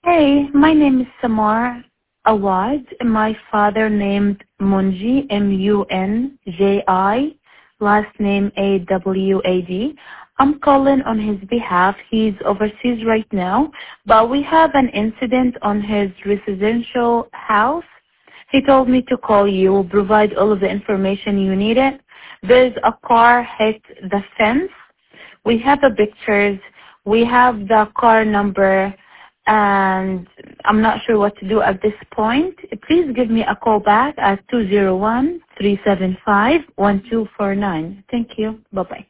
Hey, my name is Samar Awad. My father named Munji, Munji. Last name Awad. I'm calling on his behalf. He's overseas right now, but we have an incident on his residential house. He told me to call you, provide all of the information you needed. There's a car hit the fence. We have the pictures. We have the car number, and I'm not sure what to do at this point. Please give me a call back at 201-375-1249. Thank you. Bye-bye.